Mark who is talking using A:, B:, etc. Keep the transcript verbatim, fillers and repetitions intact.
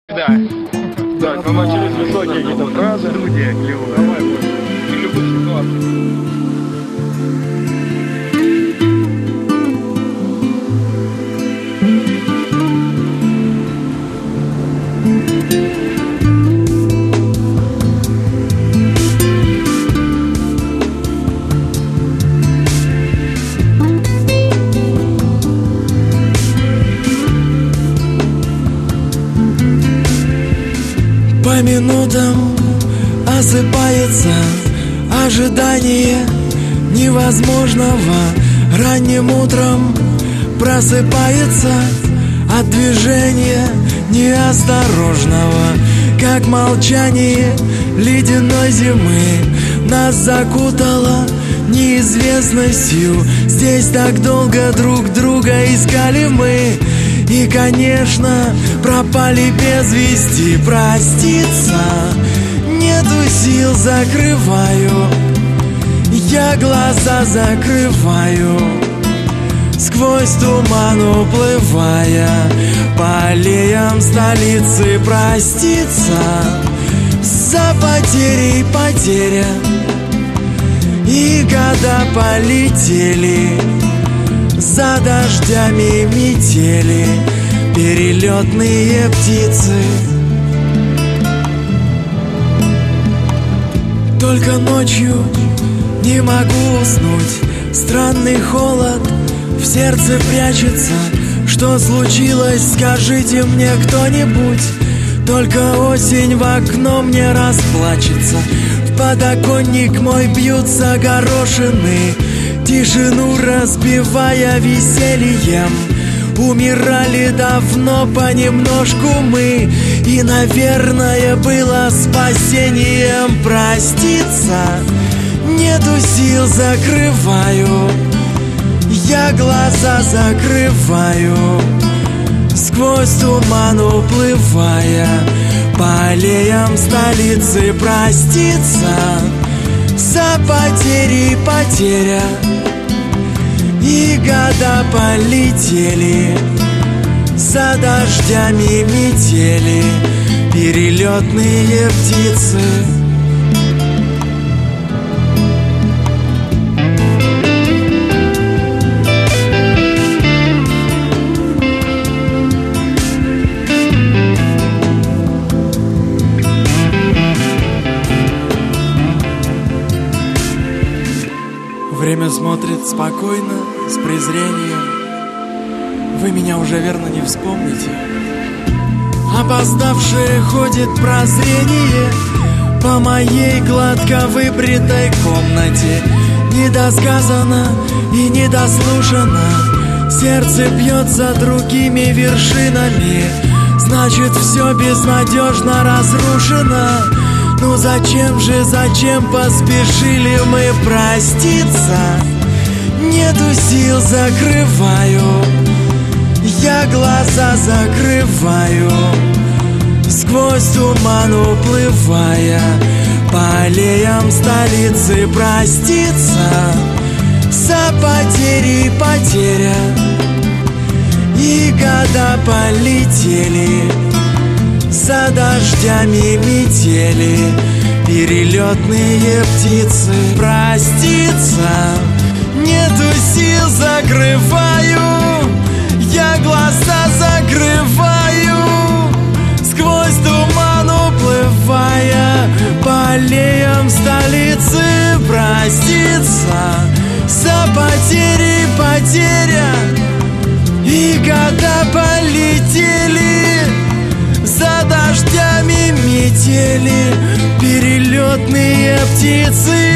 A: Да. Так, мы начали с высокие какие-то фразы. Студия клевая. Давай, в любых ситуациях.
B: По минутам осыпается ожидание невозможного. Ранним утром просыпается от движения неосторожного. Как молчание ледяной зимы нас закутало неизвестностью. Здесь так долго друг друга искали мы, и, конечно, пропали без вести. Проститься нету сил, закрываю я глаза, закрываю, сквозь туман уплывая по аллеям столицы. Проститься за потерей потеря, и года полетели за дождями метели, перелетные птицы. Только ночью не могу уснуть, странный холод в сердце прячется. Что случилось, скажите мне кто-нибудь. Только осень в окно мне расплачется. В подоконник мой бьются горошины, тишину разбивая весельем. Умирали давно понемножку мы, и, наверное, было спасением. Проститься нету сил, закрываю я глаза, закрываю, сквозь туман уплывая по аллеям столицы. Проститься за потери потеря, и года полетели за дождями метели, перелетные птицы. Время смотрит спокойно, с презрением. Вы меня уже верно не вспомните. Опоздавшее ходит прозрение по моей гладко выбритой комнате. Недосказано и недослушано, сердце бьется другими вершинами. Значит, все безнадежно разрушено. Ну зачем же, зачем поспешили мы? Проститься нету сил, закрываю я глаза, закрываю, сквозь туман уплывая по аллеям столицы. Проститься за потери потеря, и года полетели за дождями метели, перелетные птицы. Проститься нету сил, закрываю я глаза, закрываю, сквозь туман уплывая по аллеям столицы. Проститься за потери потеря, и года полетели за дождями метели, перелетные птицы.